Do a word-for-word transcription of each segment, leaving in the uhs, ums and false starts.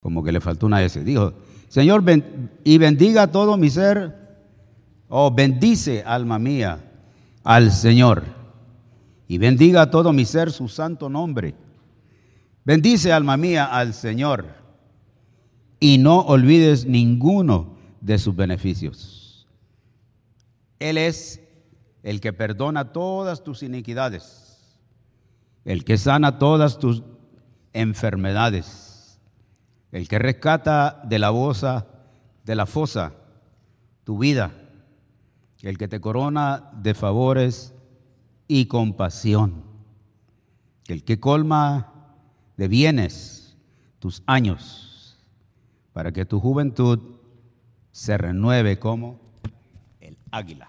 Como que le faltó una S. Dijo, Señor, ben, y bendiga todo mi ser, o oh, bendice, alma mía, al Señor. Y bendiga todo mi ser su santo nombre. Bendice, alma mía, al Señor. Y no olvides ninguno de sus beneficios. Él es el que perdona todas tus iniquidades, el que sana todas tus enfermedades, el que rescata de la fosa, de la fosa tu vida, el que te corona de favores y compasión, el que colma de bienes tus años, para que tu juventud se renueve como el águila.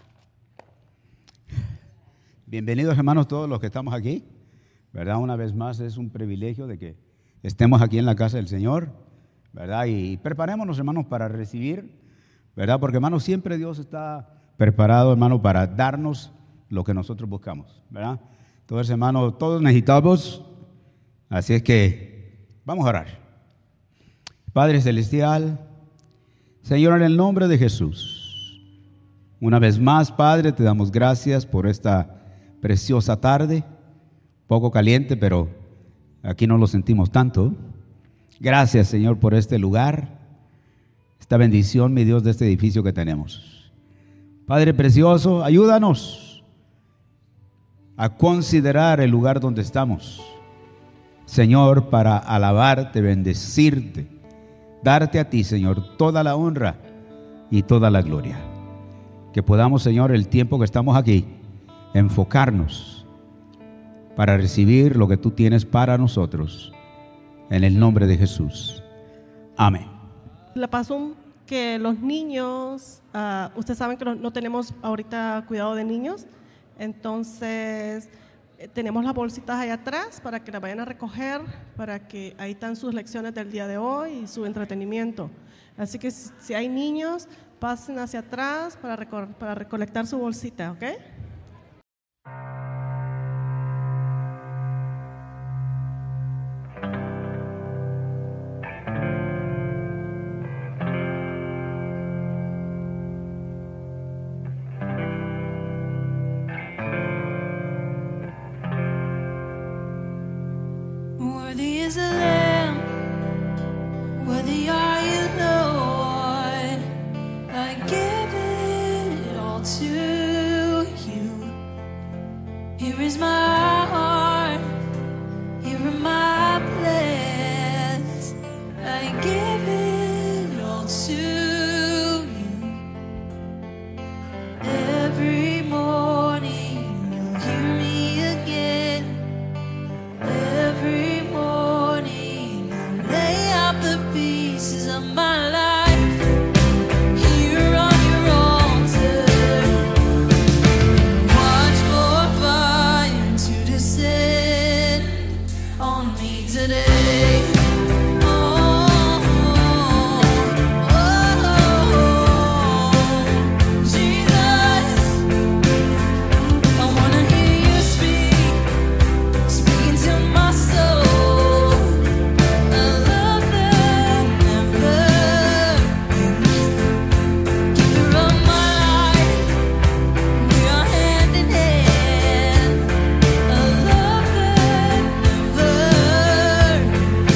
Bienvenidos, hermanos, todos los que estamos aquí, ¿verdad? Una vez más es un privilegio de que estemos aquí en la casa del Señor, ¿verdad? Y preparémonos, hermanos, para recibir, ¿verdad? Porque, hermanos, siempre Dios está preparado, hermano, para darnos lo que nosotros buscamos, ¿verdad? Entonces, hermanos, todos necesitamos, así es que vamos a orar. Padre Celestial, Señor, en el nombre de Jesús, una vez más, Padre, te damos gracias por esta preciosa tarde, poco caliente, pero aquí no lo sentimos tanto. Gracias, Señor, por este lugar, esta bendición, mi Dios, de este edificio que tenemos. Padre precioso, ayúdanos a considerar el lugar donde estamos, Señor, para alabarte, bendecirte, darte a ti, Señor, toda la honra y toda la gloria. Que podamos, Señor, el tiempo que estamos aquí, enfocarnos para recibir lo que tú tienes para nosotros, en el nombre de Jesús. Amén. La pasó que los niños, uh, ustedes saben que no tenemos ahorita cuidado de niños, entonces eh, tenemos las bolsitas allá atrás para que las vayan a recoger, para que ahí están sus lecciones del día de hoy y su entretenimiento. Así que si, si hay niños, pasen hacia atrás para, recor- para recolectar su bolsita, ¿ok? Worthy is the Lamb, worthy are you, Lord. I give it all to you. Here is my heart, here are my plans. I give it all to you. Every morning you'll hear me again. Every morning I lay out the pieces of my life here on your altar. Watch for fire to descend on me today. Oh, oh, oh, Jesus, I wanna hear you speak. Speaking to my soul, a love that never ends. Giver of my life, we are hand in hand. A love that never ends.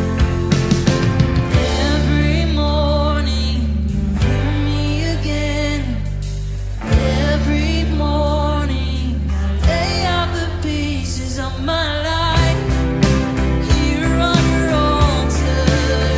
Every morning you hear me again. Every morning I lay out the pieces of my life here on your altar.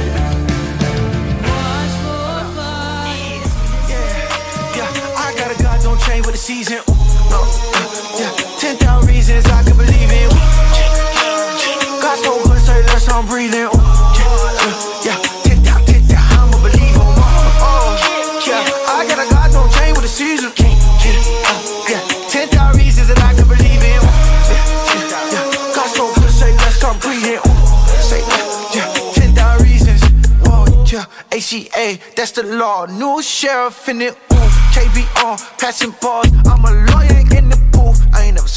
Watch for fire. Yeah, yeah, I got a God, don't change with the season. Ooh, no, uh, yeah, ten thousand reasons I could believe in. Ooh, God so good, say less, I'm breathing. Ooh, yeah, yeah, ten thousand, ten thousand, I'm a believer. Oh, yeah, I got a God, don't change with the season. Yeah, uh, yeah, ten thousand reasons that I could believe in. Ooh, yeah, yeah, God so good, say less, I'm breathing. Ooh, say yeah, ten thousand reasons. Whoa, yeah, A C A, that's the law. New sheriff in it. Ooh, K B on, passing balls. I'm a lawyer in the booth. I ain't never seen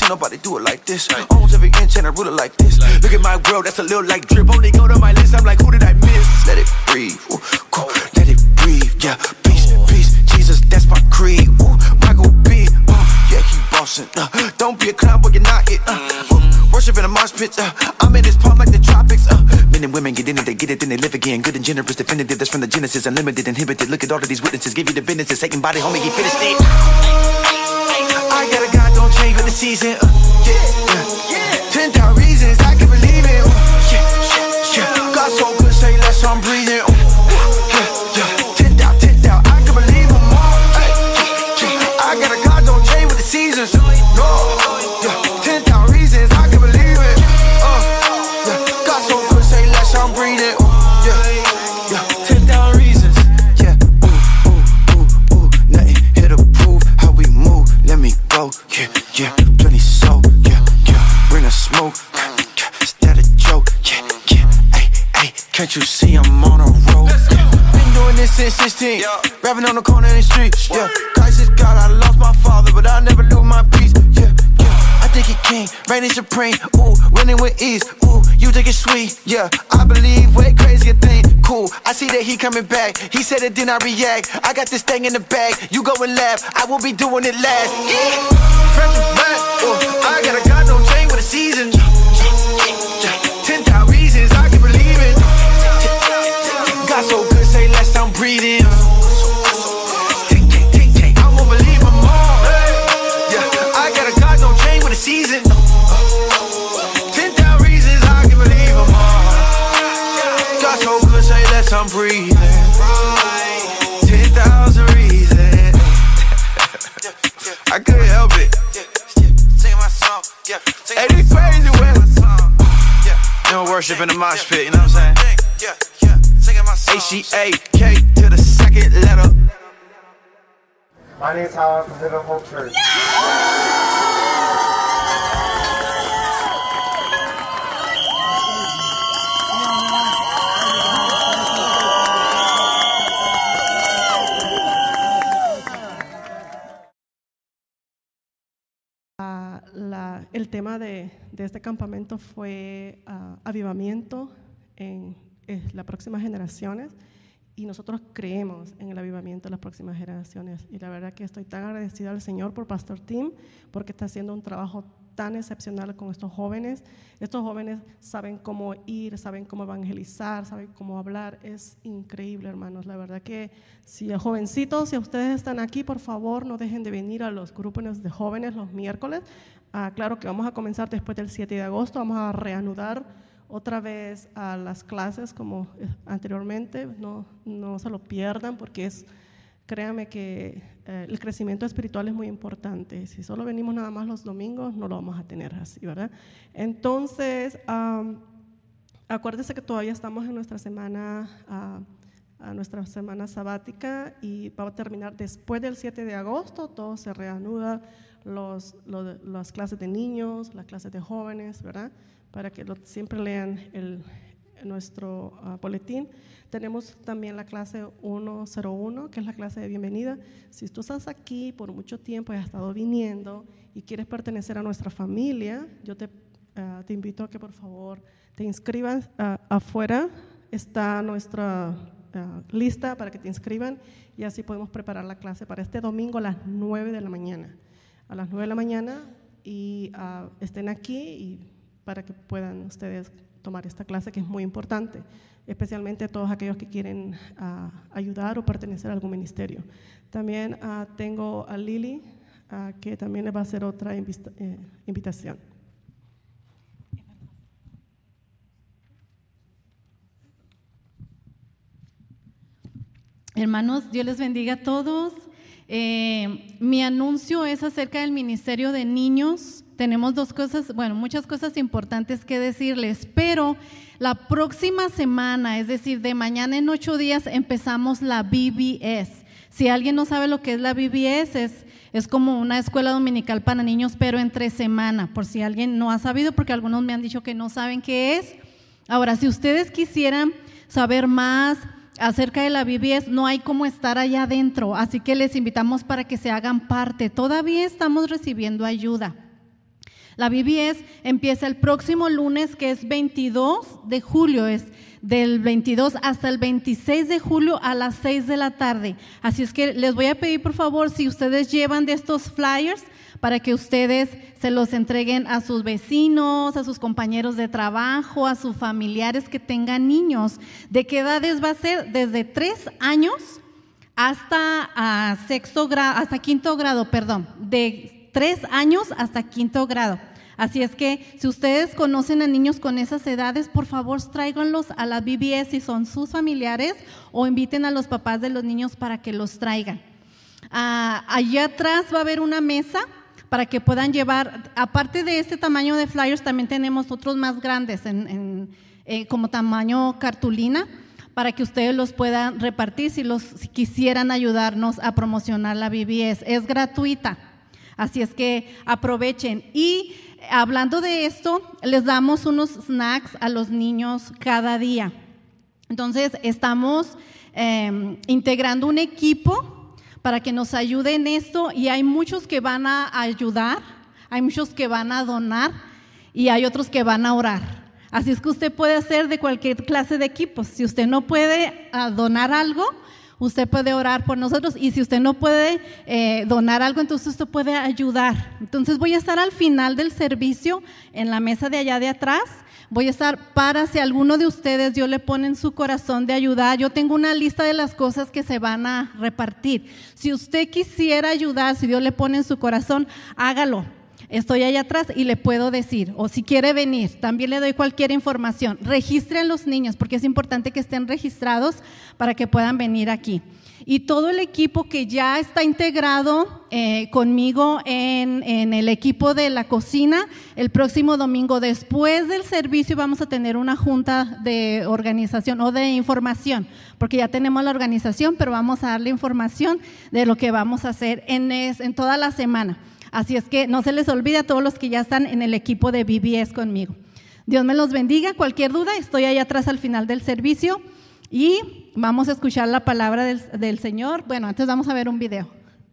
nobody do it like this. Owns every inch and I rule it like this. Look at my world, that's a little like drip. Only go to my list, I'm like, who did I miss? Let it breathe, ooh, go, let it breathe, yeah. Peace, peace, Jesus, that's my creed. Ooh, Michael B, uh, yeah, he bossing. Uh, don't be a clown, but you're not it. Uh, uh, worship in a mosh pit. Uh, I'm in this palm like the tropics. Uh, men and women get in it, they get it, then they live again. Good and generous, definitive. That's from the Genesis, unlimited, inhibited. Look at all of these witnesses, give you the business. Satan body, homie, he finished it. I got a God, don't change with the season. Uh, yeah, yeah. Ten thousand reasons I can believe it. Uh, yeah, yeah, yeah. God so good, say less, I'm breathing. Uh, yeah, yeah. Ten thousand, ten thousand, I can believe him more. Hey, yeah. I got a God, don't change with the seasons. No, yeah. Ten thousand reasons I can believe it. Uh, yeah. God so good, say less, I'm breathing. Uh, yeah, yeah. Ten thousand reasons. Yeah. Ooh, ooh, ooh, ooh. Nothing here to prove how we move. Let me go. Yeah, yeah. Plenty soul. Yeah, yeah. Bring a smoke. Yeah, is that a joke? Yeah, yeah. Hey, hey. Can't you see I'm on a roll? Yeah. Been doing this since sixteen. Yeah. Rapping on the corner in the street. Yeah. Christ is God. I lost my father, but I never lose my peace. Yeah, yeah. I think he king, reigning supreme. Ooh, winning with ease. Ooh, you think it's sweet. Yeah, I believe way crazier thing. Cool, I see that he coming back. He said it, then I react. I got this thing in the bag. You go and laugh. I will be doing it last. Yeah. Front to back. Ooh, I got a God, don't change with the season. Ten thousand reasons I can believe it. God so good, say less, I'm breathing. I won't believe him more. Yeah, I got a God, don't change with the season. Ten thousand reasons I can believe him more. God so good, say less, I'm breathing. Ten thousand reasons. I couldn't help it. Sing my song. Hey, this crazy way. You know, worship in the mosh pit, you know what I'm saying? H E A K to the second letter. My name is Howard from Little Hope Church. Ah, la- el tema de, de este campamento fue ah, avivamiento en, en las próximas generaciones, y nosotros creemos en el avivamiento de las próximas generaciones, y la verdad que estoy tan agradecida al Señor por Pastor Tim, porque está haciendo un trabajo tan excepcional con estos jóvenes. Estos jóvenes saben cómo ir, saben cómo evangelizar, saben cómo hablar. Es increíble, hermanos. La verdad que si jovencitos, si ustedes están aquí, por favor no dejen de venir a los grupos de jóvenes los miércoles. Ah, claro que vamos a comenzar después del siete de agosto, vamos a reanudar otra vez a las clases como anteriormente. No, no se lo pierdan, porque es, créanme que eh, el crecimiento espiritual es muy importante. Si solo venimos nada más los domingos, no lo vamos a tener así, ¿verdad? Entonces, um, acuérdense que todavía estamos en nuestra semana, uh, a nuestra semana sabática, y va a terminar después del siete de agosto. Todo se reanuda, los, los, las clases de niños, las clases de jóvenes, ¿verdad? Para que lo, siempre lean el, nuestro uh, boletín. Tenemos también la clase ciento uno, que es la clase de bienvenida. Si tú estás aquí por mucho tiempo y has estado viniendo y quieres pertenecer a nuestra familia, yo te, uh, te invito a que por favor te inscribas. Uh, afuera está nuestra uh, lista para que te inscriban, y así podemos preparar la clase para este domingo a las nueve de la mañana. A las nueve de la mañana, y uh, estén aquí y para que puedan ustedes tomar esta clase, que es muy importante, especialmente todos aquellos que quieren uh, ayudar o pertenecer a algún ministerio. También uh, tengo a Lili, uh, que también le va a hacer otra invita eh, invitación. Hermanos, Dios les bendiga a todos. Eh, mi anuncio es acerca del ministerio de niños. Tenemos dos cosas, bueno, muchas cosas importantes que decirles, pero la próxima semana, es decir, de mañana en ocho días, empezamos la B B S. Si alguien no sabe lo que es la B B S, es, es como una escuela dominical para niños, pero entre semana, por si alguien no ha sabido, porque algunos me han dicho que no saben qué es. Ahora, si ustedes quisieran saber más acerca de la B B S, no hay cómo estar allá adentro, así que les invitamos para que se hagan parte. Todavía estamos recibiendo ayuda. La B B S empieza el próximo lunes, que es veintidós de julio, es del veintidós hasta el veintiséis de julio a las seis de la tarde. Así es que les voy a pedir, por favor, si ustedes llevan de estos flyers, para que ustedes se los entreguen a sus vecinos, a sus compañeros de trabajo, a sus familiares que tengan niños. ¿De qué edades va a ser? Desde tres años hasta a sexto grado, hasta quinto grado, perdón, de tres años hasta quinto grado. Así es que si ustedes conocen a niños con esas edades, por favor tráiganlos a la B B S si son sus familiares, o inviten a los papás de los niños para que los traigan. Ah, allá atrás va a haber una mesa para que puedan llevar, aparte de este tamaño de flyers, también tenemos otros más grandes en, en, eh, como tamaño cartulina, para que ustedes los puedan repartir si, los, si quisieran ayudarnos a promocionar la B B S. Es gratuita, así es que aprovechen. Y hablando de esto, les damos unos snacks a los niños cada día. Entonces, estamos eh, integrando un equipo para que nos ayude en esto, y hay muchos que van a ayudar, hay muchos que van a donar y hay otros que van a orar. Así es que usted puede hacer de cualquier clase de equipos. Si usted no puede uh, donar algo, usted puede orar por nosotros, y si usted no puede eh, donar algo, entonces usted puede ayudar. Entonces voy a estar al final del servicio en la mesa de allá de atrás. Voy a estar para si alguno de ustedes Dios le pone en su corazón de ayudar. Yo tengo una lista de las cosas que se van a repartir. Si usted quisiera ayudar, si Dios le pone en su corazón, hágalo. Estoy allá atrás y le puedo decir, o si quiere venir, también le doy cualquier información. Registren los niños, porque es importante que estén registrados para que puedan venir aquí. Y todo el equipo que ya está integrado eh, conmigo en, en el equipo de la cocina, el próximo domingo después del servicio vamos a tener una junta de organización o de información, porque ya tenemos la organización, pero vamos a darle información de lo que vamos a hacer en, es, en toda la semana. Así es que no se les olvide a todos los que ya están en el equipo de B B S conmigo. Dios me los bendiga. Cualquier duda, estoy ahí atrás al final del servicio. Y vamos a escuchar la palabra del, del Señor. Bueno, antes vamos a ver un video.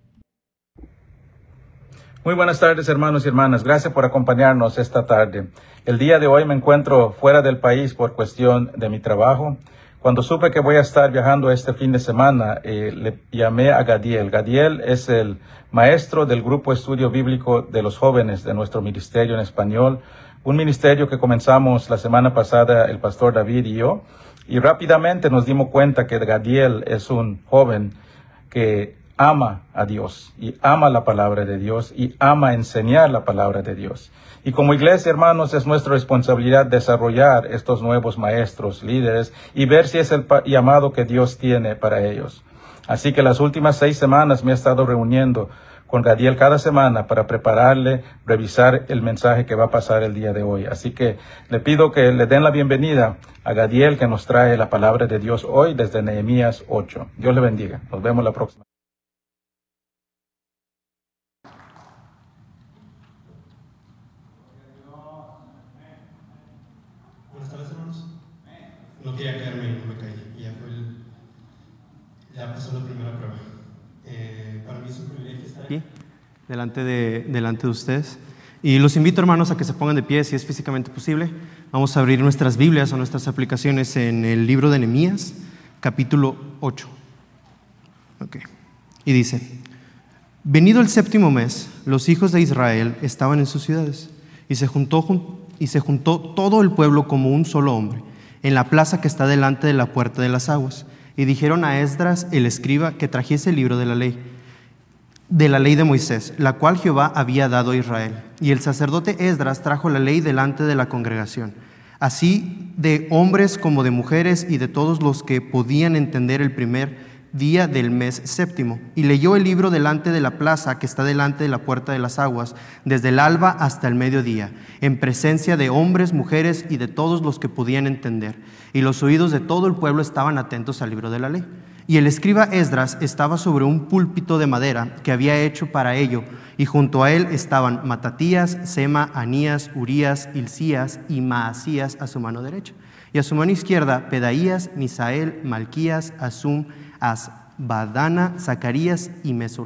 Muy buenas tardes, hermanos y hermanas. Gracias por acompañarnos esta tarde. El día de hoy me encuentro fuera del país por cuestión de mi trabajo. Cuando supe que voy a estar viajando este fin de semana, eh, le llamé a Gadiel. Gadiel es el maestro del grupo estudio bíblico de los jóvenes de nuestro ministerio en español, un ministerio que comenzamos la semana pasada el pastor David y yo. Y rápidamente nos dimos cuenta que Gadiel es un joven que ama a Dios y ama la palabra de Dios y ama enseñar la palabra de Dios. Y como iglesia, hermanos, es nuestra responsabilidad desarrollar estos nuevos maestros, líderes, y ver si es el llamado que Dios tiene para ellos. Así que las últimas seis semanas me he estado reuniendo con Gadiel cada semana para prepararle, revisar el mensaje que va a pasar el día de hoy. Así que le pido que le den la bienvenida a Gadiel, que nos trae la palabra de Dios hoy desde Nehemías ocho. Dios le bendiga. Nos vemos la próxima. Buenas tardes, hermanos. No quería caerme y no me caí. Ya fue el, ya pasó la primera prueba. Eh, para mí es un privilegio estar aquí delante de, delante de ustedes. Y los invito, hermanos, a que se pongan de pie si es físicamente posible. Vamos a abrir nuestras Biblias o nuestras aplicaciones en el libro de Nehemías, capítulo ocho. Okay. Y dice: venido el séptimo mes, los hijos de Israel estaban en sus ciudades, y se juntó, y se juntó todo el pueblo como un solo hombre, en la plaza que está delante de la puerta de las aguas. Y dijeron a Esdras, el escriba, que trajese el libro de la ley, de la ley de Moisés, la cual Jehová había dado a Israel. Y el sacerdote Esdras trajo la ley delante de la congregación, así de hombres como de mujeres y de todos los que podían entender el primer día del mes séptimo. Y leyó el libro delante de la plaza que está delante de la puerta de las aguas, desde el alba hasta el mediodía, en presencia de hombres, mujeres y de todos los que podían entender. Y los oídos de todo el pueblo estaban atentos al libro de la ley. Y el escriba Esdras estaba sobre un púlpito de madera que había hecho para ello, y junto a él estaban Matatías, Sema, Anías, Urías, Hilcías y Maasías a su mano derecha. Y a su mano izquierda, Pedaías, Misael, Malquías, Asum, Asbadana, Zacarías y Mesulá.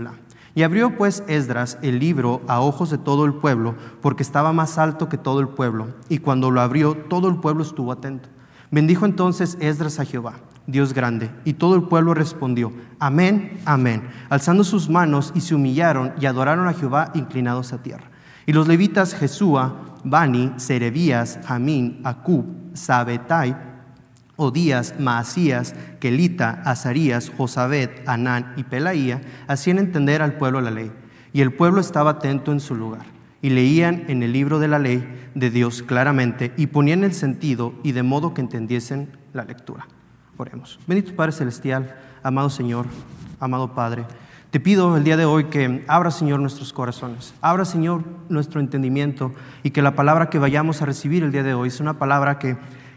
Y abrió pues Esdras el libro a ojos de todo el pueblo, porque estaba más alto que todo el pueblo. Y cuando lo abrió, todo el pueblo estuvo atento. Bendijo entonces Esdras a Jehová, Dios grande, y todo el pueblo respondió: amén, amén, alzando sus manos, y se humillaron y adoraron a Jehová inclinados a tierra. Y los levitas Jesúa, Bani, Serebías, Jamín, Acub, Sabetai, Odías, Maasías, Kelita, Azarías, Josabed, Anán y Pelaía hacían entender al pueblo la ley. Y el pueblo estaba atento en su lugar. Y leían en el libro de la ley de Dios claramente y ponían el sentido y de modo que entendiesen la lectura. Oremos. Bendito Padre Celestial, amado Señor, amado Padre, te pido el día de hoy que abra, Señor, nuestros corazones. Abra, Señor, nuestro entendimiento y que la palabra que vayamos a recibir el día de hoy sea una palabra que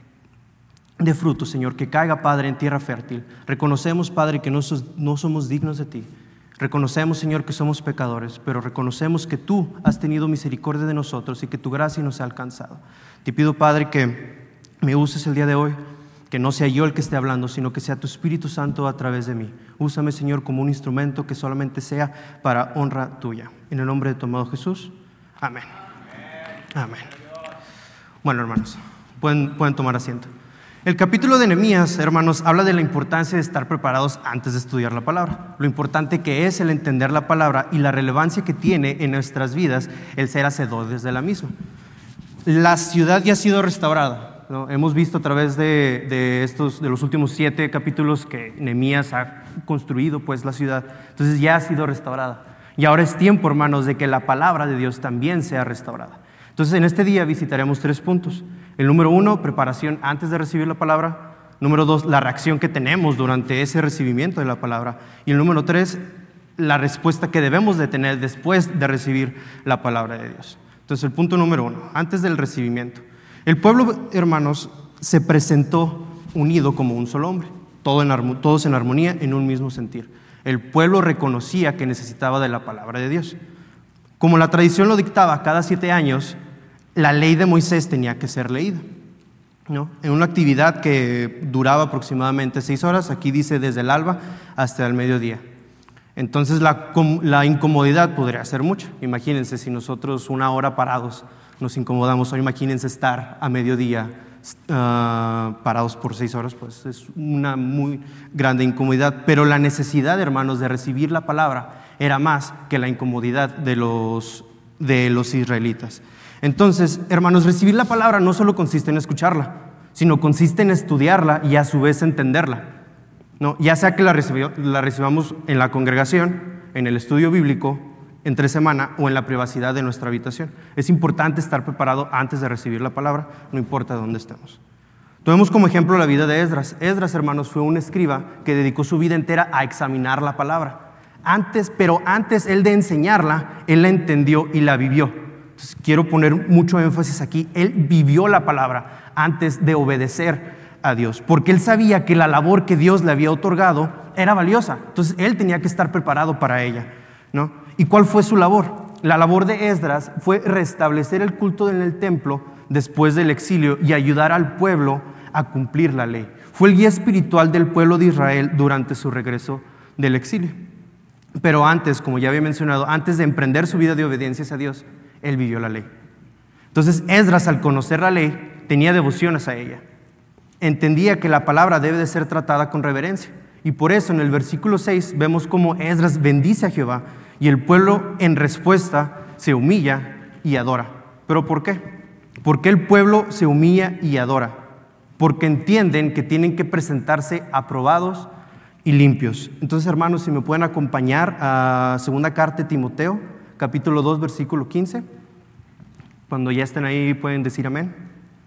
de fruto, Señor, que caiga, Padre, en tierra fértil. Reconocemos, Padre, que no, sos, no somos dignos de ti. Reconocemos, Señor, que somos pecadores, pero reconocemos que tú has tenido misericordia de nosotros y que tu gracia nos ha alcanzado. Te pido, Padre, que me uses el día de hoy, que no sea yo el que esté hablando, sino que sea tu Espíritu Santo a través de mí. Úsame, Señor, como un instrumento que solamente sea para honra tuya. En el nombre de tu amado Jesús. Amén. Amén. Bueno, hermanos, pueden, pueden tomar asiento. El capítulo de Nehemías, hermanos, habla de la importancia de estar preparados antes de estudiar la palabra, lo importante que es el entender la palabra y la relevancia que tiene en nuestras vidas el ser hacedores de la misma. La ciudad ya ha sido restaurada, ¿no? Hemos visto a través de, de, estos, de los últimos siete capítulos que Nehemías ha construido pues la ciudad, entonces ya ha sido restaurada. Y ahora es tiempo, hermanos, de que la palabra de Dios también sea restaurada. Entonces en este día visitaremos tres puntos. El número uno, preparación antes de recibir la palabra. Número dos, la reacción que tenemos durante ese recibimiento de la palabra. Y el número tres, la respuesta que debemos de tener después de recibir la palabra de Dios. Entonces el punto número uno, antes del recibimiento. El pueblo, hermanos, se presentó unido como un solo hombre, todo en, todos en armonía, en un mismo sentir. El pueblo reconocía que necesitaba de la palabra de Dios. Como la tradición lo dictaba, cada siete años la ley de Moisés tenía que ser leída, ¿no? En una actividad que duraba aproximadamente seis horas, aquí dice desde el alba hasta el mediodía. Entonces la, la incomodidad podría ser mucha. Imagínense si nosotros una hora parados nos incomodamos, o imagínense estar a mediodía uh, parados por seis horas, pues es una muy grande incomodidad. Pero la necesidad, hermanos, de recibir la palabra era más que la incomodidad de los, de los israelitas. Entonces, hermanos, recibir la palabra no solo consiste en escucharla, sino consiste en estudiarla y a su vez entenderla, ¿no? Ya sea que la, recibi- la recibamos en la congregación, en el estudio bíblico, entre semana o en la privacidad de nuestra habitación. Es importante estar preparado antes de recibir la palabra, no importa dónde estemos. Tomemos como ejemplo la vida de Esdras. Esdras, hermanos, fue un escriba que dedicó su vida entera a examinar la palabra. Antes, pero antes él de enseñarla, él la entendió y la vivió. Entonces, quiero poner mucho énfasis aquí. Él vivió la palabra antes de obedecer a Dios, porque él sabía que la labor que Dios le había otorgado era valiosa. Entonces, él tenía que estar preparado para ella, ¿no? ¿Y cuál fue su labor? La labor de Esdras fue restablecer el culto en el templo después del exilio y ayudar al pueblo a cumplir la ley. Fue el guía espiritual del pueblo de Israel durante su regreso del exilio. Pero antes, como ya había mencionado, antes de emprender su vida de obediencia hacia Dios, él vivió la ley. Entonces Esdras, al conocer la ley, tenía devociones a ella. Entendía que la palabra debe de ser tratada con reverencia. Y por eso en el versículo seis vemos cómo Esdras bendice a Jehová y el pueblo en respuesta se humilla y adora. ¿Pero por qué? ¿Por qué el pueblo se humilla y adora? Porque entienden que tienen que presentarse aprobados y limpios. Entonces, hermanos, si me pueden acompañar a segunda carta de Timoteo, capítulo dos, versículo quince. Cuando ya estén ahí pueden decir amén.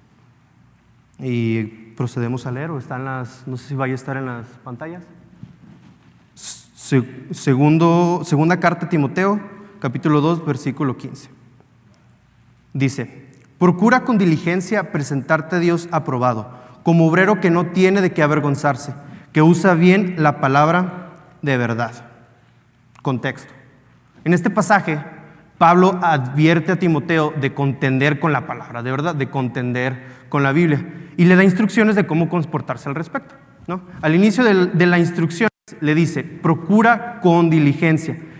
Y procedemos a leer, o están las, no sé si vaya a estar en las pantallas. Se, segundo, segunda carta de Timoteo, capítulo dos, versículo quince. Dice: procura con diligencia presentarte a Dios aprobado, como obrero que no tiene de qué avergonzarse, que usa bien la palabra de verdad. Contexto. En este pasaje, Pablo advierte a Timoteo de contender con la palabra de verdad, de contender con la Biblia, y le da instrucciones de cómo comportarse al respecto, ¿no? Al inicio de, de la instrucción le dice: procura con diligencia.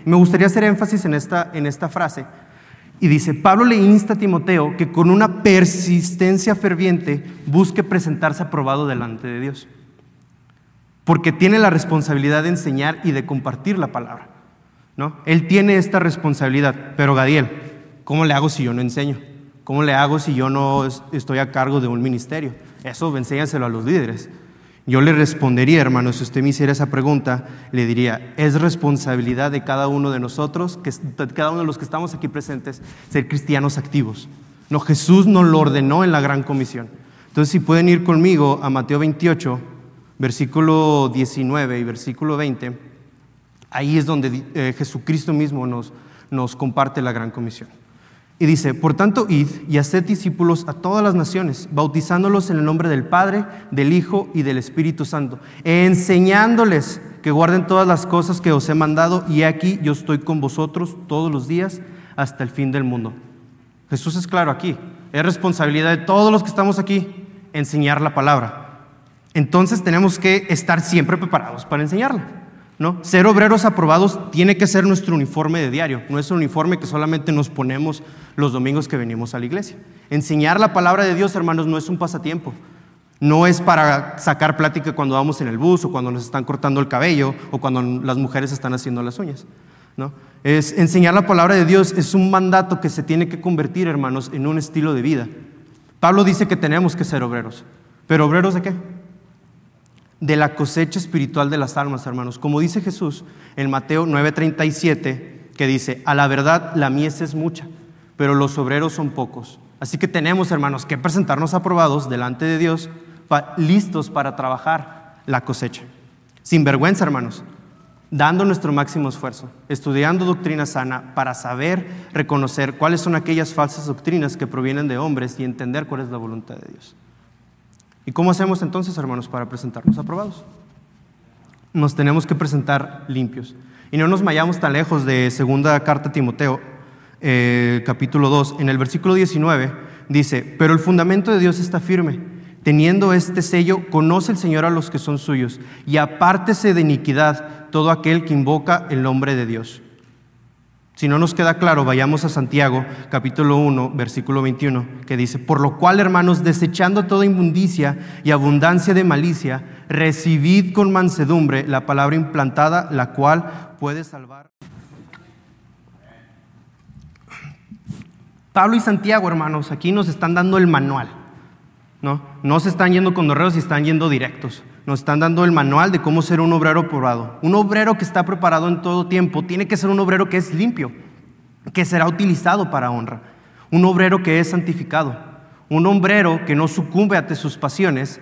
Me gustaría hacer énfasis en esta, en esta frase. Y dice, Pablo le insta a Timoteo que con una persistencia ferviente busque presentarse aprobado delante de Dios. Porque tiene la responsabilidad de enseñar y de compartir la palabra, ¿no? Él tiene esta responsabilidad. Pero Gadiel, ¿cómo le hago si yo no enseño? ¿Cómo le hago si yo no estoy a cargo de un ministerio? Eso enséñaselo a los líderes. Yo le respondería, hermano, si usted me hiciera esa pregunta, le diría, es responsabilidad de cada uno de nosotros, que, de cada uno de los que estamos aquí presentes, ser cristianos activos. No, Jesús nos lo ordenó en la Gran Comisión. Entonces, si pueden ir conmigo a Mateo veintiocho, versículo diecinueve y versículo veinte, ahí es donde eh, Jesucristo mismo nos, nos comparte la Gran Comisión. Y dice, por tanto, id y haced discípulos a todas las naciones, bautizándolos en el nombre del Padre, del Hijo y del Espíritu Santo, enseñándoles que guarden todas las cosas que os he mandado, y aquí yo estoy con vosotros todos los días hasta el fin del mundo. Jesús es claro aquí, es responsabilidad de todos los que estamos aquí enseñar la palabra. Entonces tenemos que estar siempre preparados para enseñarla, ¿no? Ser obreros aprobados tiene que ser nuestro uniforme de diario, no es un uniforme que solamente nos ponemos los domingos que venimos a la iglesia. Enseñar la palabra de Dios, hermanos, no es un pasatiempo, no es para sacar plática cuando vamos en el bus o cuando nos están cortando el cabello o cuando las mujeres están haciendo las uñas, ¿no? Es enseñar la palabra de Dios, es un mandato que se tiene que convertir, hermanos, en un estilo de vida. Pablo dice que tenemos que ser obreros, pero ¿obreros de qué? De la cosecha espiritual de las almas, hermanos. Como dice Jesús en Mateo nueve treinta y siete, que dice, a la verdad la mies es mucha, pero los obreros son pocos. Así que tenemos, hermanos, que presentarnos aprobados delante de Dios, pa- listos para trabajar la cosecha. Sin vergüenza, hermanos, dando nuestro máximo esfuerzo, estudiando doctrina sana para saber reconocer cuáles son aquellas falsas doctrinas que provienen de hombres y entender cuál es la voluntad de Dios. ¿Y cómo hacemos entonces, hermanos, para presentarnos aprobados? Nos tenemos que presentar limpios. Y no nos vayamos tan lejos de segunda carta a Timoteo, eh, capítulo dos. En el versículo diecinueve dice, pero el fundamento de Dios está firme. Teniendo este sello, conoce el Señor a los que son suyos, y apártese de iniquidad todo aquel que invoca el nombre de Dios. Si no nos queda claro, vayamos a Santiago, capítulo uno, versículo veintiuno, que dice, por lo cual, hermanos, desechando toda inmundicia y abundancia de malicia, recibid con mansedumbre la palabra implantada, la cual puede salvar. Pablo y Santiago, hermanos, aquí nos están dando el manual, ¿no? No se están yendo con dorreos y están yendo directos. Nos están dando el manual de cómo ser un obrero aprobado. Un obrero que está preparado en todo tiempo tiene que ser un obrero que es limpio, que será utilizado para honra. Un obrero que es santificado. Un obrero que no sucumbe ante sus pasiones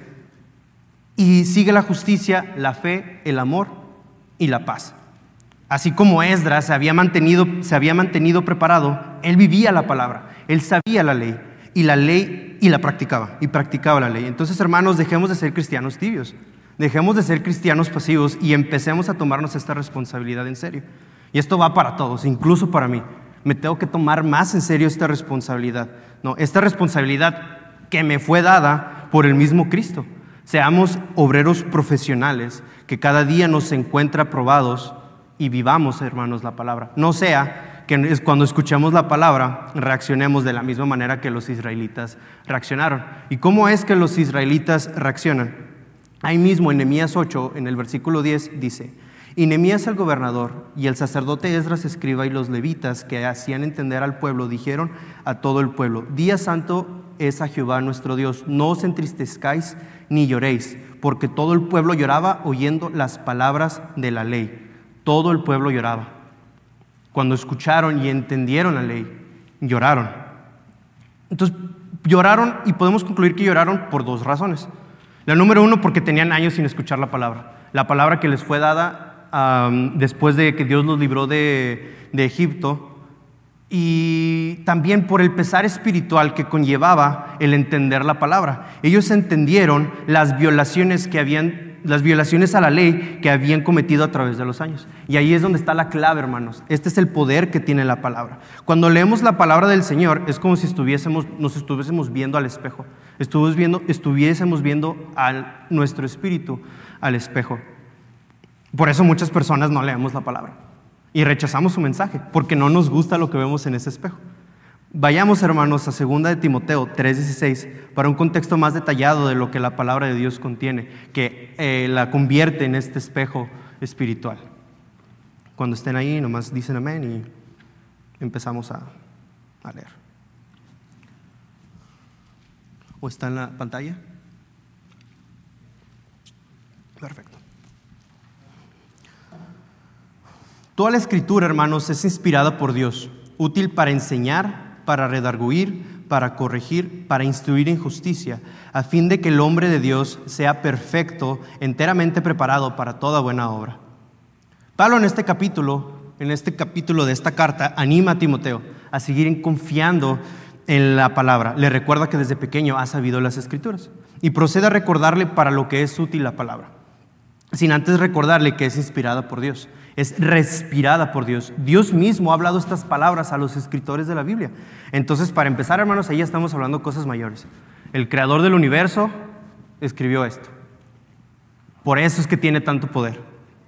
y sigue la justicia, la fe, el amor y la paz. Así como Esdras se había mantenido, se había mantenido preparado, él vivía la palabra, él sabía la ley y la ley y la practicaba, y practicaba la ley. Entonces, hermanos, dejemos de ser cristianos tibios. Dejemos de ser cristianos pasivos y empecemos a tomarnos esta responsabilidad en serio. Y esto va para todos, incluso para mí. Me tengo que tomar más en serio esta responsabilidad. No, esta responsabilidad que me fue dada por el mismo Cristo. Seamos obreros profesionales, que cada día nos encuentra probados y vivamos, hermanos, la palabra. No sea que cuando escuchemos la palabra reaccionemos de la misma manera que los israelitas reaccionaron. ¿Y cómo es que los israelitas reaccionan? Ahí mismo en Nehemías ocho, en el versículo diez, dice, y Nehemías el gobernador y el sacerdote Esdras escriba y los levitas que hacían entender al pueblo dijeron a todo el pueblo, día santo es a Jehová nuestro Dios, no os entristezcáis ni lloréis, porque todo el pueblo lloraba oyendo las palabras de la ley. Todo el pueblo lloraba. Cuando escucharon y entendieron la ley, lloraron. Entonces, lloraron y podemos concluir que lloraron por dos razones. La número uno, porque tenían años sin escuchar la palabra. La palabra que les fue dada um, después de que Dios los libró de, de Egipto. Y también por el pesar espiritual que conllevaba el entender la palabra. Ellos entendieron las violaciones que habían, las violaciones a la ley que habían cometido a través de los años. Y ahí es donde está la clave, hermanos. Este es el poder que tiene la palabra. Cuando leemos la palabra del Señor, es como si estuviésemos, nos estuviésemos viendo al espejo. Estuviésemos viendo, estuviésemos viendo a nuestro espíritu al espejo. Por eso muchas personas no leemos la palabra. y rechazamos su mensaje porque no nos gusta lo que vemos en ese espejo. Vayamos, hermanos, a segunda de Timoteo tres dieciséis para un contexto más detallado de lo que la palabra de Dios contiene, que eh, la convierte en este espejo espiritual. Cuando estén ahí, nomás dicen amén y empezamos a, a leer. ¿O está en la pantalla? Perfecto. Toda la escritura, hermanos, es inspirada por Dios, útil para enseñar, para redarguir, para corregir, para instruir en justicia, a fin de que el hombre de Dios sea perfecto, enteramente preparado para toda buena obra. Pablo en este capítulo, en este capítulo de esta carta, anima a Timoteo a seguir confiando en la palabra. Le recuerda que desde pequeño ha sabido las escrituras y procede a recordarle para lo que es útil la palabra, sin antes recordarle que es inspirada por Dios, es respirada por Dios. Dios mismo ha hablado estas palabras a los escritores de la Biblia. Entonces, para empezar, hermanos, ahí ya estamos hablando cosas mayores. El creador del universo escribió esto. Por eso es que tiene tanto poder.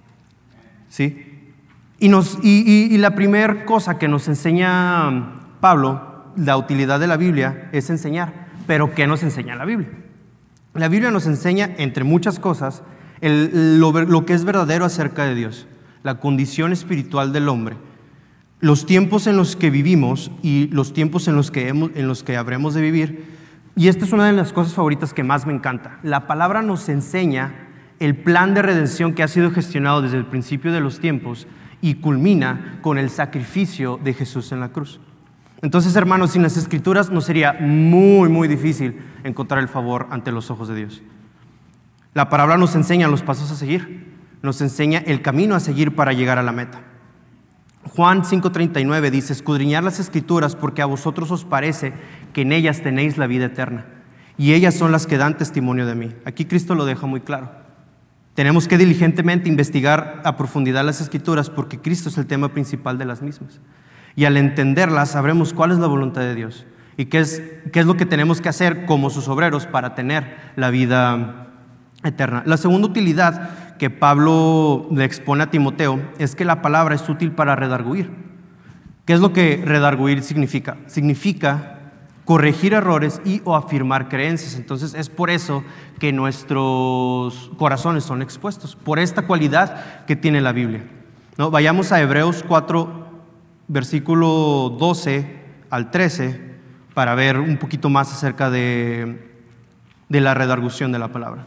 ¿Sí? Y, nos, y, y, y la primera cosa que nos enseña Pablo, la utilidad de la Biblia, es enseñar. ¿Pero qué nos enseña la Biblia? La Biblia nos enseña, entre muchas cosas, el, lo, lo que es verdadero acerca de Dios, la condición espiritual del hombre, los tiempos en los que vivimos y los tiempos en los que, hemos, en los que habremos de vivir. Y esta es una de las cosas favoritas que más me encanta. La palabra nos enseña el plan de redención que ha sido gestionado desde el principio de los tiempos y culmina con el sacrificio de Jesús en la cruz. Entonces, hermanos, sin las escrituras nos sería muy, muy difícil encontrar el favor ante los ojos de Dios. La palabra nos enseña los pasos a seguir, nos enseña el camino a seguir para llegar a la meta. Juan cinco treinta y nueve dice: escudriñad las escrituras porque a vosotros os parece que en ellas tenéis la vida eterna, y ellas son las que dan testimonio de mí. Aquí Cristo lo deja muy claro. Tenemos que diligentemente investigar a profundidad las escrituras porque Cristo es el tema principal de las mismas. Y al entenderlas sabremos cuál es la voluntad de Dios y qué es, qué es lo que tenemos que hacer como sus obreros para tener la vida eterna. La segunda utilidad que Pablo le expone a Timoteo es que la palabra es útil para redarguir. ¿Qué es lo que redarguir significa? Significa corregir errores y o afirmar creencias. Entonces es por eso que nuestros corazones son expuestos, por esta cualidad que tiene la Biblia, ¿no? Vayamos a Hebreos cuatro, versículo doce al trece, para ver un poquito más acerca de, de la redargución de la palabra.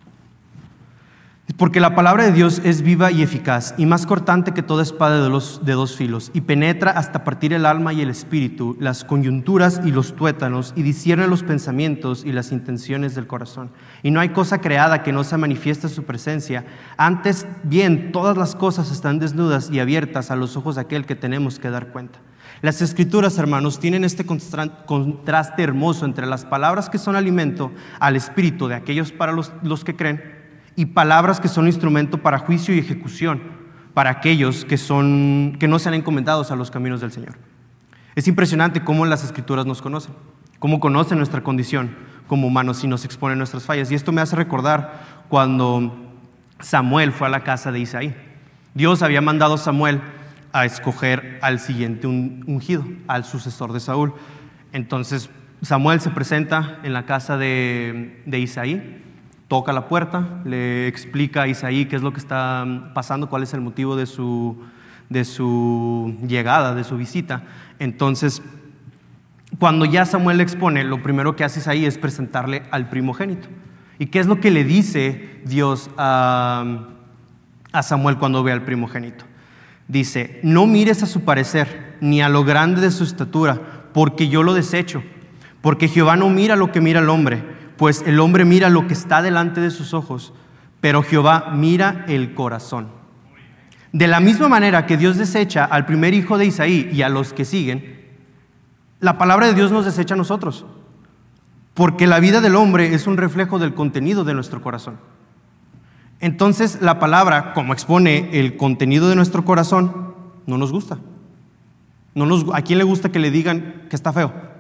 Porque la palabra de Dios es viva y eficaz, y más cortante que toda espada de, los, de dos filos, y penetra hasta partir el alma y el espíritu, las coyunturas y los tuétanos, y discierne los pensamientos y las intenciones del corazón. Y no hay cosa creada que no se manifieste su presencia. Antes bien, todas las cosas están desnudas y abiertas a los ojos de aquel que tenemos que dar cuenta. Las escrituras, hermanos, tienen este contraste hermoso entre las palabras que son alimento al espíritu de aquellos para los, los que creen, y palabras que son instrumento para juicio y ejecución para aquellos que, son, que no sean encomendados a los caminos del Señor. Es impresionante cómo las escrituras nos conocen, cómo conocen nuestra condición como humanos y nos exponen nuestras fallas. Y esto me hace recordar cuando Samuel fue a la casa de Isaí. Dios había mandado a Samuel a escoger al siguiente ungido, al sucesor de Saúl. Entonces Samuel se presenta en la casa de, de Isaí, toca la puerta, le explica a Isaí qué es lo que está pasando, cuál es el motivo de su, de su llegada, de su visita. Entonces, cuando ya Samuel le expone, lo primero que hace Isaí es presentarle al primogénito. ¿Y qué es lo que le dice Dios a, a Samuel cuando ve al primogénito? Dice: no mires a su parecer, ni a lo grande de su estatura, porque yo lo desecho. Porque Jehová no mira lo que mira el hombre, pues el hombre mira lo que está delante de sus ojos, pero Jehová mira el corazón. De la misma manera que Dios desecha al primer hijo de Isaí y a los que siguen, la palabra de Dios nos desecha a nosotros, porque la vida del hombre es un reflejo del contenido de nuestro corazón. Entonces la palabra, como expone el contenido de nuestro corazón, no nos gusta. No nos, ¿a quién le gusta que le digan que está feo?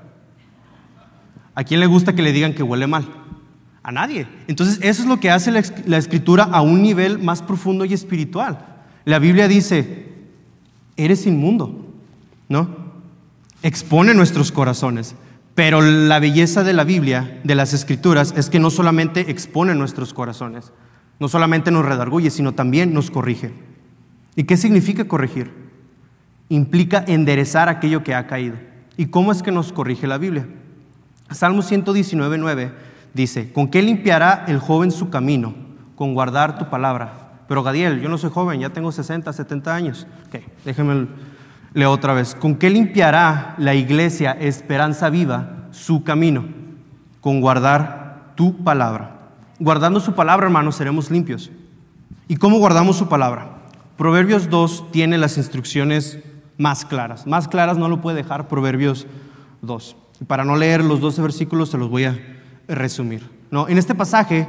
¿A quién le gusta que le digan que huele mal? A nadie. Entonces eso es lo que hace la, la escritura a un nivel más profundo y espiritual. La Biblia dice: eres inmundo, ¿no? Expone nuestros corazones. Pero la belleza de la Biblia, de las Escrituras, es que no solamente expone nuestros corazones, no solamente nos redarguye, sino también nos corrige. ¿Y qué significa corregir? Implica enderezar aquello que ha caído. ¿Y cómo es que nos corrige la Biblia? Salmo ciento diecinueve, nueve dice: ¿con qué limpiará el joven su camino? Con guardar tu palabra. Pero Gadiel, yo no soy joven, ya tengo sesenta, setenta años. Ok, déjenme leer otra vez. ¿Con qué limpiará la iglesia Esperanza Viva su camino? Con guardar tu palabra. Guardando su palabra, hermanos, seremos limpios. ¿Y cómo guardamos su palabra? Proverbios dos tiene las instrucciones más claras. Más claras no lo puede dejar Proverbios dos. Y para no leer los doce versículos, se los voy a resumir. No, en este pasaje,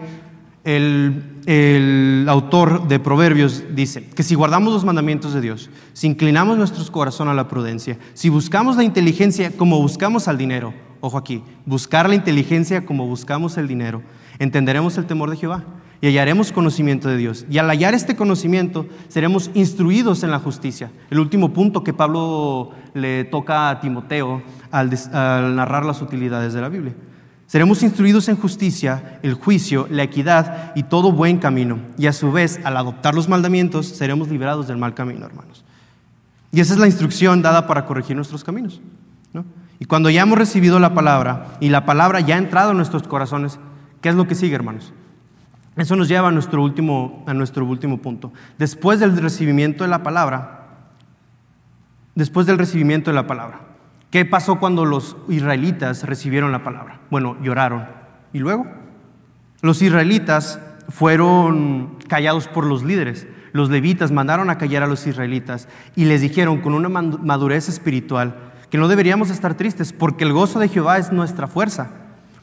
el, el autor de Proverbios dice que si guardamos los mandamientos de Dios, si inclinamos nuestro corazón a la prudencia, si buscamos la inteligencia como buscamos al dinero, ojo aquí, buscar la inteligencia como buscamos el dinero, entenderemos el temor de Jehová y hallaremos conocimiento de Dios. Y al hallar este conocimiento, seremos instruidos en la justicia. El último punto que Pablo le toca a Timoteo al, des, al narrar las utilidades de la Biblia. Seremos instruidos en justicia, el juicio, la equidad y todo buen camino. Y a su vez, al adoptar los mandamientos, seremos liberados del mal camino, hermanos. Y esa es la instrucción dada para corregir nuestros caminos, ¿no? Y cuando ya hemos recibido la palabra y la palabra ya ha entrado en nuestros corazones, ¿qué es lo que sigue, hermanos? Eso nos lleva a nuestro último, a nuestro último punto. Después del recibimiento de la palabra, después del recibimiento de la palabra, ¿qué pasó cuando los israelitas recibieron la palabra? Bueno, lloraron. ¿Y luego? Los israelitas fueron callados por los líderes. Los levitas mandaron a callar a los israelitas y les dijeron con una madurez espiritual que no deberíamos estar tristes porque el gozo de Jehová es nuestra fuerza.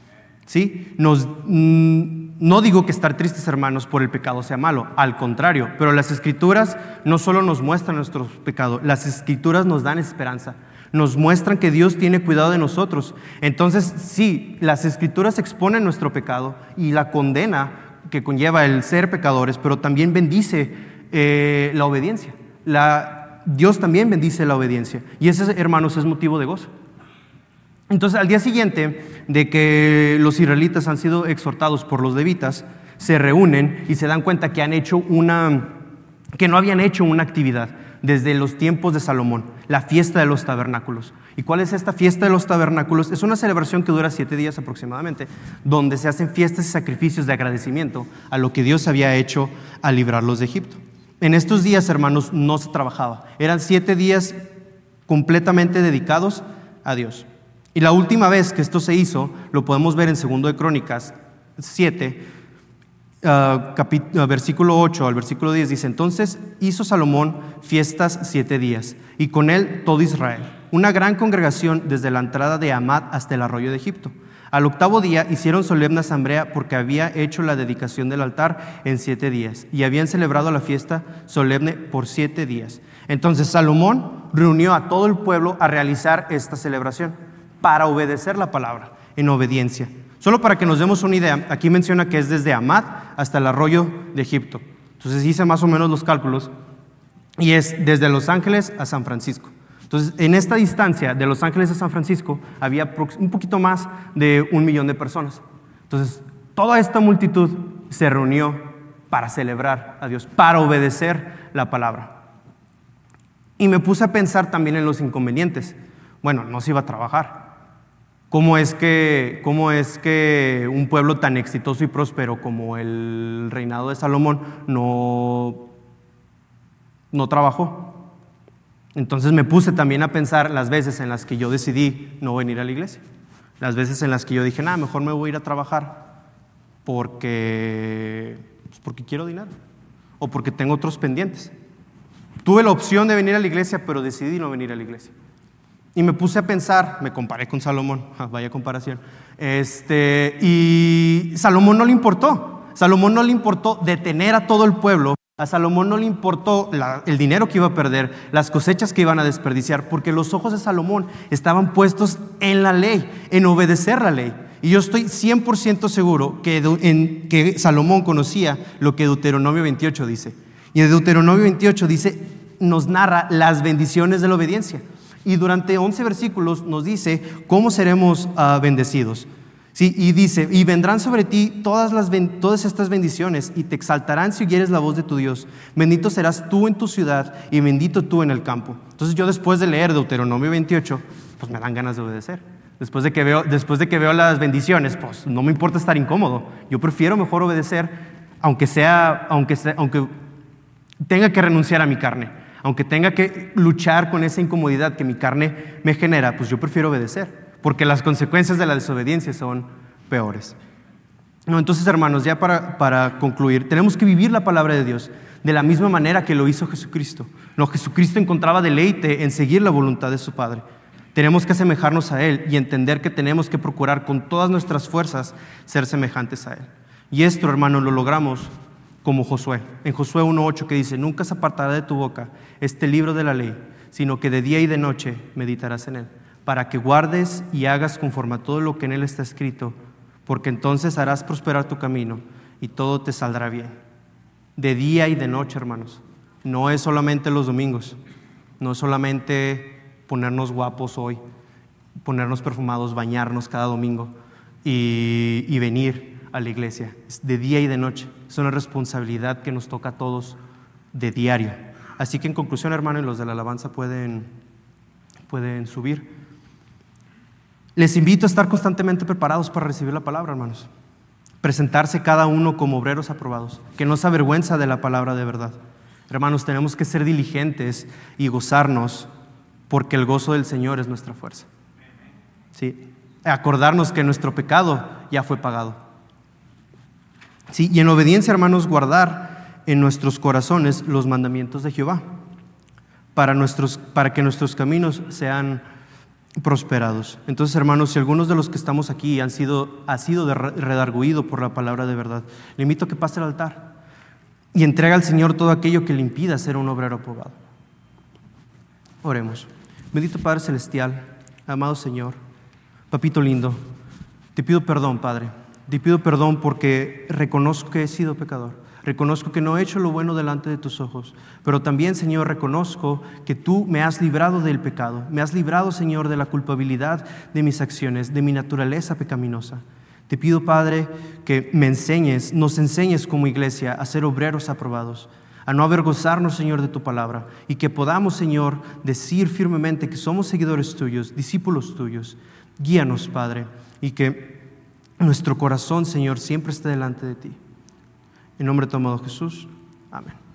¿Sí? Nos, mmm, no digo que estar tristes, hermanos, por el pecado sea malo, al contrario, pero las Escrituras no solo nos muestran nuestros pecados, las Escrituras nos dan esperanza, nos muestran que Dios tiene cuidado de nosotros. Entonces, sí, las Escrituras exponen nuestro pecado y la condena que conlleva el ser pecadores, pero también bendice eh, la obediencia. La, Dios también bendice la obediencia y ese, hermanos, es motivo de gozo. Entonces, al día siguiente de que los israelitas han sido exhortados por los levitas, se reúnen y se dan cuenta que han hecho una, que no habían hecho una actividad desde los tiempos de Salomón, la fiesta de los tabernáculos. ¿Y cuál es esta fiesta de los tabernáculos? Es una celebración que dura siete días aproximadamente, donde se hacen fiestas y sacrificios de agradecimiento a lo que Dios había hecho al librarlos de Egipto. En estos días, hermanos, no se trabajaba. Eran siete días completamente dedicados a Dios. Y la última vez que esto se hizo, lo podemos ver en segundo de Crónicas siete, uh, capit- uh, versículo ocho al versículo diez, dice: entonces hizo Salomón fiestas siete días, y con él todo Israel, una gran congregación desde la entrada de Hamat hasta el arroyo de Egipto. Al octavo día hicieron solemne asamblea porque había hecho la dedicación del altar en siete días, y habían celebrado la fiesta solemne por siete días. Entonces Salomón reunió a todo el pueblo a realizar esta celebración, para obedecer la palabra, en obediencia. Solo para que nos demos una idea, aquí menciona que es desde Hamat hasta el arroyo de Egipto. Entonces hice más o menos los cálculos y es desde Los Ángeles a San Francisco. Entonces, en esta distancia de Los Ángeles a San Francisco había un poquito más de un millón de personas. Entonces, toda esta multitud se reunió para celebrar a Dios, para obedecer la palabra. Y me puse a pensar también en los inconvenientes. Bueno, no se iba a trabajar. ¿Cómo es que, cómo es que un pueblo tan exitoso y próspero como el reinado de Salomón no, no trabajó? Entonces me puse también a pensar las veces en las que yo decidí no venir a la iglesia. Las veces en las que yo dije, nada, mejor me voy a ir a trabajar porque, pues porque quiero dinero o porque tengo otros pendientes. Tuve la opción de venir a la iglesia, pero decidí no venir a la iglesia. Y me puse a pensar, me comparé con Salomón, vaya comparación, este, y Salomón no le importó, Salomón no le importó detener a todo el pueblo, a Salomón no le importó la, el dinero que iba a perder, las cosechas que iban a desperdiciar, porque los ojos de Salomón estaban puestos en la ley, en obedecer la ley. Y yo estoy cien por ciento seguro que, en, que Salomón conocía lo que Deuteronomio veintiocho dice. Y en Deuteronomio veintiocho dice nos narra las bendiciones de la obediencia. Y durante once versículos nos dice cómo seremos uh, bendecidos. Sí, y dice, y vendrán sobre ti todas, las, todas estas bendiciones y te exaltarán si oyeres la voz de tu Dios. Bendito serás tú en tu ciudad y bendito tú en el campo. Entonces yo, después de leer Deuteronomio veintiocho, pues me dan ganas de obedecer. Después de que veo, después de que veo las bendiciones, pues no me importa estar incómodo. Yo prefiero mejor obedecer, aunque sea, aunque sea, aunque tenga que renunciar a mi carne, aunque tenga que luchar con esa incomodidad que mi carne me genera, pues yo prefiero obedecer. Porque las consecuencias de la desobediencia son peores. No, entonces, hermanos, ya para, para concluir, tenemos que vivir la palabra de Dios de la misma manera que lo hizo Jesucristo. No, Jesucristo encontraba deleite en seguir la voluntad de su Padre. Tenemos que asemejarnos a Él y entender que tenemos que procurar con todas nuestras fuerzas ser semejantes a Él. Y esto, hermanos, lo logramos como Josué. En Josué uno ocho, que dice: nunca se apartará de tu boca este libro de la ley, sino que de día y de noche meditarás en él, para que guardes y hagas conforme a todo lo que en él está escrito, porque entonces harás prosperar tu camino y todo te saldrá bien. De día y de noche, hermanos. No es solamente los domingos, no es solamente ponernos guapos hoy, ponernos perfumados, bañarnos cada domingo y, y venir a la iglesia. Es de día y de noche. Es una responsabilidad que nos toca a todos de diario. Así que en conclusión, hermanos, los de la alabanza pueden, pueden subir. Les invito a estar constantemente preparados para recibir la palabra, hermanos. Presentarse cada uno como obreros aprobados, que no se avergüenza de la palabra de verdad. Hermanos, tenemos que ser diligentes y gozarnos, porque el gozo del Señor es nuestra fuerza. Sí, acordarnos que nuestro pecado ya fue pagado. Sí, y en obediencia, hermanos, guardar en nuestros corazones los mandamientos de Jehová, para, nuestros, para que nuestros caminos sean prosperados. Entonces, hermanos, si algunos de los que estamos aquí han sido, ha sido redarguido por la palabra de verdad, le invito a que pase al altar y entregue al Señor todo aquello que le impida ser un obrero aprobado. Oremos. Bendito Padre Celestial, amado Señor, Papito lindo, te pido perdón, Padre. Te pido perdón porque reconozco que he sido pecador. Reconozco que no he hecho lo bueno delante de tus ojos, pero también, Señor, reconozco que tú me has librado del pecado. Me has librado, Señor, de la culpabilidad de mis acciones, de mi naturaleza pecaminosa. Te pido, Padre, que me enseñes, nos enseñes como iglesia a ser obreros aprobados, a no avergonzarnos, Señor, de tu palabra, y que podamos, Señor, decir firmemente que somos seguidores tuyos, discípulos tuyos. Guíanos, Padre, y que nuestro corazón, Señor, siempre esté delante de ti. En nombre de tu amado Jesús. Amén.